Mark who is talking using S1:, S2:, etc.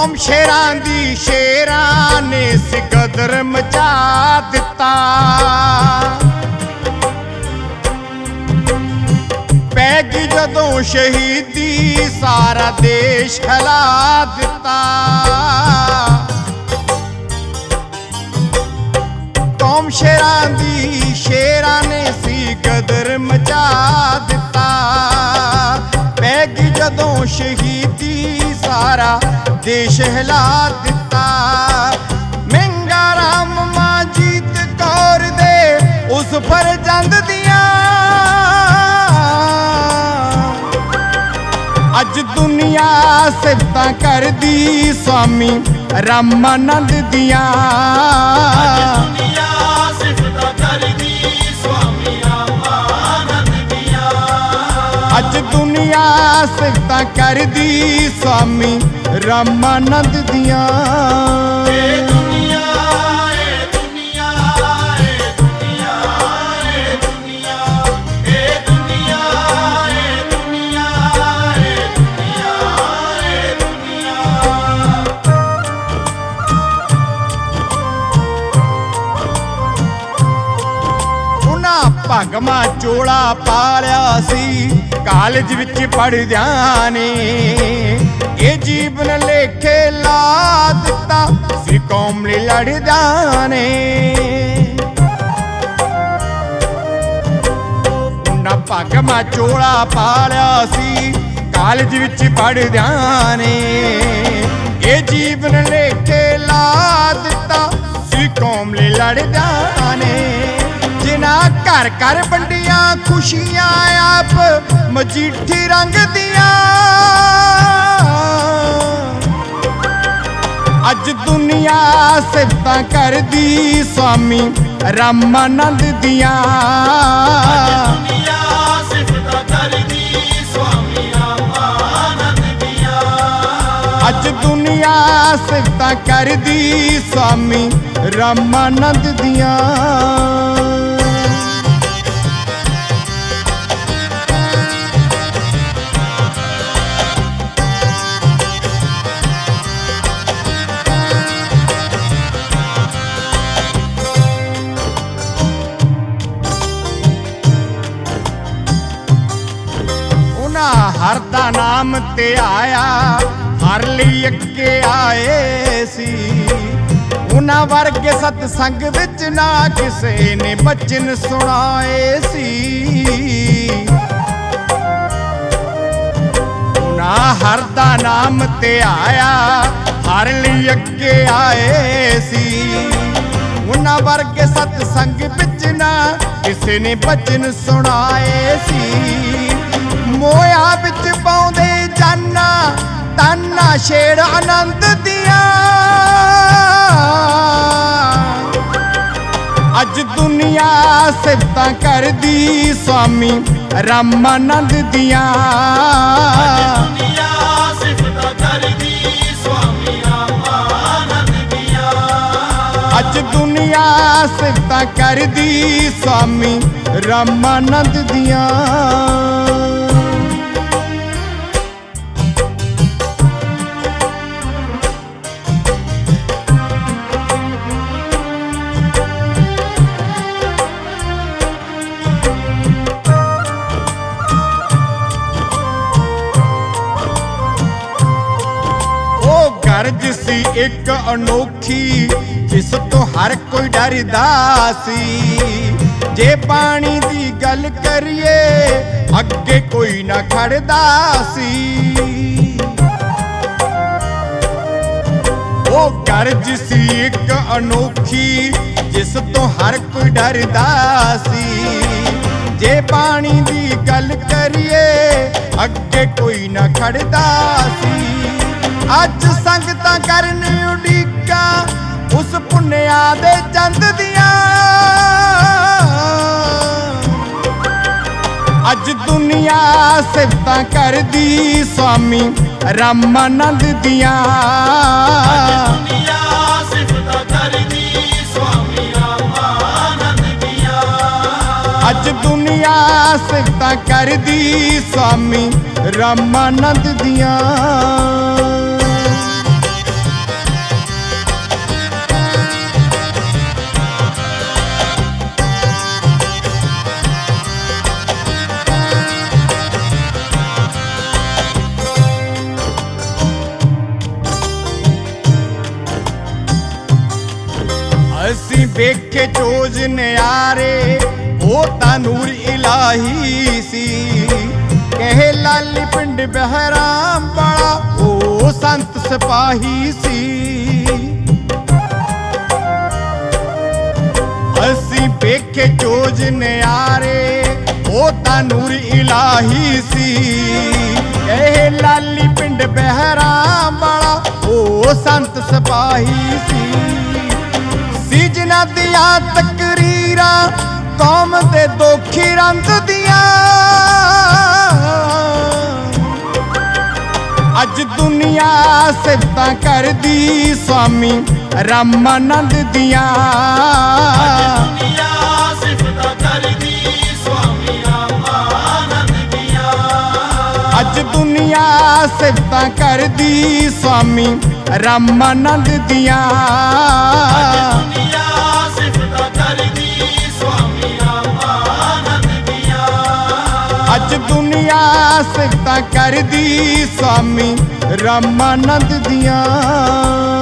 S1: ਕੌਮ ਸ਼ੇਰਾਂ ਦੀ ਸ਼ੇਰਾਂ ਨੇ ਸਿਕਦਰ ਮਚਾ ਦਿੱਤਾ। ਪੈ ਗਈ ਜਦੋਂ ਸ਼ਹੀਦੀ ਸਾਰਾ ਦੇਸ਼ ਹਿਲਾ ਦਿੱਤਾ। ਕੌਮ ਸ਼ੇਰਾਂ ਦੀ ਸ਼ੇਰਾਂ ਨੇ ਸੀ ਕਦਰ ਮਚਾ ਦਿੱਤਾ। ਪੈ ਗਈ ਜਦੋਂ ਸ਼ਹੀਦੀ ਸਾਰਾ ਦੇਸ਼ ਹਿਲਾ ਦਿੱਤਾ। ਮਹਿੰਗਾ ਰਾਮ ਮਾਜੀਤ ਕੌਰ ਦੇ ਉਸ ਫਰਜ਼ੰਦ ਦੀਆਂ ਅੱਜ ਦੁਨੀਆ ਸਿਫਤਾਂ ਕਰਦੀ ਸਵਾਮੀ ਰਾਮਾਨੰਦ ਦੀਆਂ। ਅੱਜ ਦੁਨੀਆ ਸਿਫਤਾਂ ਕਰਦੀ ਸਵਾਮੀ ਰਾਮਾਨੰਦ ਦੀਆਂ। ਭਗਮਾ ਚੋਲਾ ਪਾਲਿਆ ਸੀ ਕਾਲਜ ਵਿੱਚ ਪੜ੍ਹਦਿਆਂ ਨੇ। ਇਹ ਜੀਵਨ ਲੇਖੇ ਲਾ ਦਿੱਤਾ ਸੀ ਕੌਮ ਲਈ ਲੜਦਿਆਂ ਨੇ। ਉਹਨਾਂ ਭਗਮਾ ਚੋਲਾ ਪਾਲਿਆ ਸੀ ਕਾਲਜ ਵਿੱਚ ਪੜ੍ਹਦਿਆਂ ਨੇ। ਇਹ ਜੀਵਨ ਲੇਖੇ ਲਾ ਦਿੱਤਾ ਸੀ ਕੌਮ ਲਈ ਲੜਦਿਆਂ ਨੇ। ਜਿਨ੍ਹਾਂ ਘਰ ਘਰ ਵੰਡੀਆਂ ਖੁਸ਼ੀਆਂ ਆਪ ਮਜੀਠੀ ਰੰਗ ਦੀਆਂ ਅੱਜ ਦੁਨੀਆ ਸਿਫਤਾਂ ਕਰਦੀ ਸਵਾਮੀ ਰਾਮਾਨੰਦ ਦੀਆਂ। ਅੱਜ ਦੁਨੀਆ ਸਿਫਤਾਂ ਕਰਦੀ ਸਵਾਮੀ ਰਾਮਾਨੰਦ ਦੀਆਂ। ਹਰ ਦਾ ਨਾਮ ਤੇ ਆਇਆ ਹਰ ਲਈ ਅੱਗੇ ਆਏ ਸੀ। ਉਹਨਾਂ ਵਰਗੇ ਸਤਸੰਗ ਵਿੱਚ ਨਾ ਕਿਸੇ ਨੇ ਬਚਨ ਸੁਣਾਏ ਸੀ। ਉਹਨਾਂ ਹਰ ਦਾ ਨਾਮ ਤੇ ਆਇਆ ਹਰ ਲਈ ਅੱਗੇ ਆਏ ਸੀ। ਉਹਨਾਂ ਵਰਗੇ ਸਤਸੰਗ ਵਿੱਚ ਨਾ ਕਿਸੇ ਨੇ ਬਚਨ ਸੁਣਾਏ ਸੀ। ਮੋਇਆ ਵਿੱਚ ਪਾਉਂਦੇ ਜਾਨਾ ਤਾਨਾ ਸ਼ੇਰ ਆਨੰਦ ਦੀਆਂ ਅੱਜ ਦੁਨੀਆ ਸਿਫਤਾਂ ਕਰਦੀ ਸਵਾਮੀ ਰਾਮਾਨੰਦ ਦੀਆਂ। ਅੱਜ ਦੁਨੀਆ ਸਿਫਤਾਂ ਕਰਦੀ ਸਵਾਮੀ ਰਾਮਾਨੰਦ ਦੀਆਂ। ਗਰਜ ਸੀ ਇੱਕ ਅਨੋਖੀ ਜਿਸ ਤੋਂ ਹਰ ਕੋਈ ਡਰਦਾ ਸੀ। ਜੇ ਪਾਣੀ ਦੀ ਗੱਲ ਕਰੀਏ ਅੱਗੇ ਕੋਈ ਨਾ ਖੜਦਾ ਸੀ। ਉਹ ਗਰਜ ਸੀ ਇੱਕ ਅਨੋਖੀ ਜਿਸ ਤੋਂ ਹਰ ਕੋਈ ਡਰਦਾ ਸੀ। ਜੇ ਪਾਣੀ ਦੀ ਗੱਲ ਕਰੀਏ ਅੱਗੇ ਕੋਈ ਨਾ ਖੜਦਾ ਸੀ। ਅੱਜ ਸੰਗਤਾਂ ਕਰਨ ਉਡੀਕਾਂ ਉਸ ਪੁੰਨਿਆ ਦੇ ਚੰਦ ਦੀਆਂ ਅੱਜ ਦੁਨੀਆ ਸਿਫਤਾਂ ਕਰਦੀ ਸਵਾਮੀ ਰਾਮਾਨੰਦ ਦੀਆਂ। ਅੱਜ ਦੁਨੀਆ ਸਿਫਤਾਂ ਕਰਦੀ ਸਵਾਮੀ ਰਾਮਾਨੰਦ ਦੀਆਂ। ਵੇਖੇ ਚੋਜ ਨਿਆਰੇ ਉਹ ਤਾਂ ਨੂਰ ਇਲਾਹੀ ਸੀ। ਕਹੇ ਲਾਲੀ ਪਿੰਡ ਬਹਿਰਾਮ ਵਾਲਾ ਉਹ ਸੰਤ ਸਿਪਾਹੀ ਸੀ। ਅਸੀਂ ਵੇਖੇ ਚੋਜ ਨਿਆਰੇ ਉਹ ਤਾਂ ਨੂਰ ਇਲਾਹੀ ਸੀ। ਕਹੇ ਲਾਲੀ ਪਿੰਡ ਬਹਿਰਾਮ ਵਾਲਾ ਉਹ ਸੰਤ ਸਿਪਾਹੀ ਸੀ। ਜਿਨ੍ਹਾਂ ਦੀਆਂ ਤਕਰੀਰਾਂ ਕੌਮ ਦੇ ਦੋਖੀ ਰੰਗ ਦੀਆਂ ਅੱਜ ਦੁਨੀਆ ਸਿਫਤਾਂ ਕਰਦੀ ਸਵਾਮੀ ਰਾਮਾਨੰਦ ਦੀਆਂ। ਅੱਜ ਦੁਨੀਆ ਸਿਫਤਾਂ ਕਰਦੀ ਸਵਾਮੀ ਰਾਮਾਨੰਦ ਦੀਆਂ। ਅੱਜ ਦੁਨੀਆ ਸਿਫਤਾਂ ਕਰਦੀ ਸਵਾਮੀ ਰਾਮਾਨੰਦ ਦੀਆਂ।